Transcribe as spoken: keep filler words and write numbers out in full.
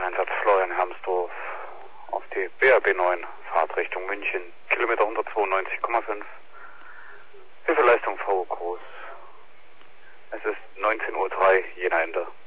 Einsatz Florian Hermsdorf auf die B R B neun, Fahrtrichtung München, Kilometer hundertzweiundneunzig Komma fünf. Hilfeleistung V groß. Es ist neunzehn Uhr drei, Jena Ende.